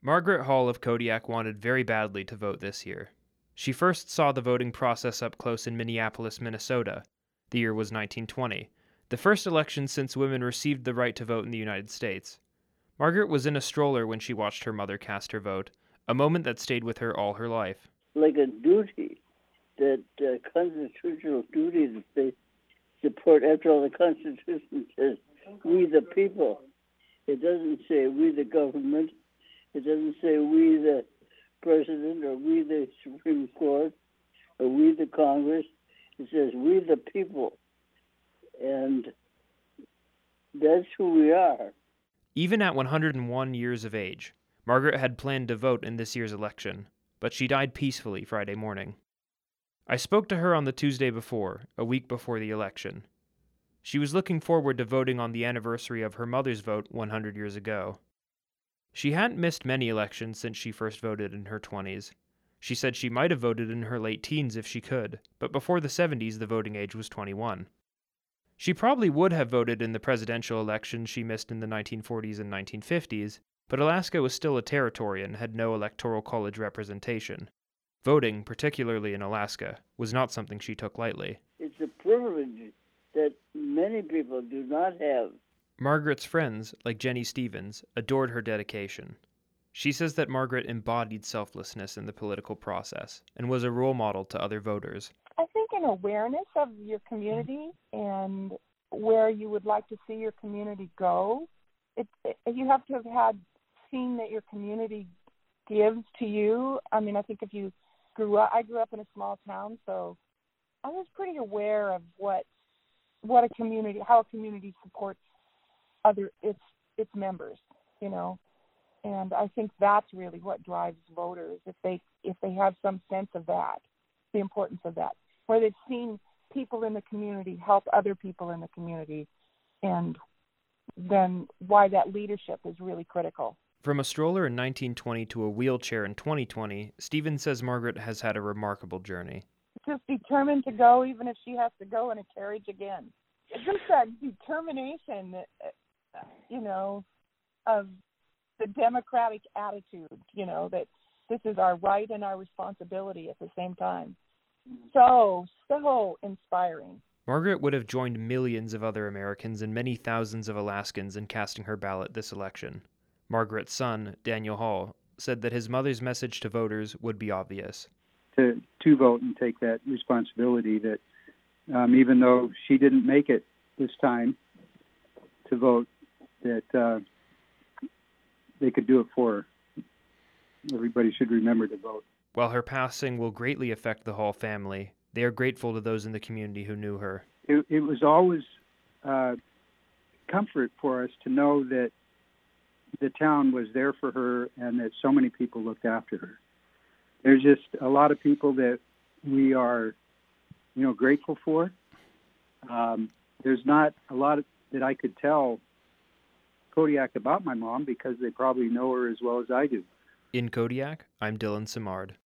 Margaret Hall of Kodiak wanted very badly to vote this year. She first saw the voting process up close in Minneapolis, Minnesota. The year was 1920, the first election since women received the right to vote in the United States. Margaret was in a stroller when she watched her mother cast her vote, a moment that stayed with her all her life. Like a duty, that constitutional duty that they support. After all, the Constitution says, we the people. It doesn't say we the government. It doesn't say we the president or we the Supreme Court or we the Congress. It says we the people. And that's who we are. Even at 101 years of age, Margaret had planned to vote in this year's election, but she died peacefully Friday morning. I spoke to her on the Tuesday before, a week before the election. She was looking forward to voting on the anniversary of her mother's vote 100 years ago. She hadn't missed many elections since she first voted in her 20s. She said she might have voted in her late teens if she could, but before the 70s the voting age was 21. She probably would have voted in the presidential elections she missed in the 1940s and 1950s, but Alaska was still a territory and had no electoral college representation. Voting, particularly in Alaska, was not something she took lightly. It's a privilege that many people do not have. Margaret's friends, like Jenny Stevens, adored her dedication. She says that Margaret embodied selflessness in the political process and was a role model to other voters. I think an awareness of your community and where you would like to see your community go. You have to have seen that your community gives to you. I mean, I think if you I grew up in a small town, so I was pretty aware of how a community supports its members, you know. And I think that's really what drives voters, if they have some sense of that, the importance of that, where they've seen people in the community help other people in the community, and then why that leadership is really critical. From a stroller in 1920 to a wheelchair in 2020, Stevens says Margaret has had a remarkable journey. Just determined to go, even if she has to go in a carriage again. It's just that determination, you know, of the democratic attitude, you know, that this is our right and our responsibility at the same time. So inspiring. Margaret would have joined millions of other Americans and many thousands of Alaskans in casting her ballot this election. Margaret's son, Daniel Hall, said that his mother's message to voters would be obvious. To vote and take that responsibility that even though she didn't make it this time to vote, that they could do it for her. Everybody should remember to vote. While her passing will greatly affect the Hall family, they are grateful to those in the community who knew her. It was always comfort for us to know that the town was there for her and that so many people looked after her. There's just a lot of people that we are, grateful for. There's not a lot that I could tell Kodiak about my mom because they probably know her as well as I do. In Kodiak, I'm Dylan Simard.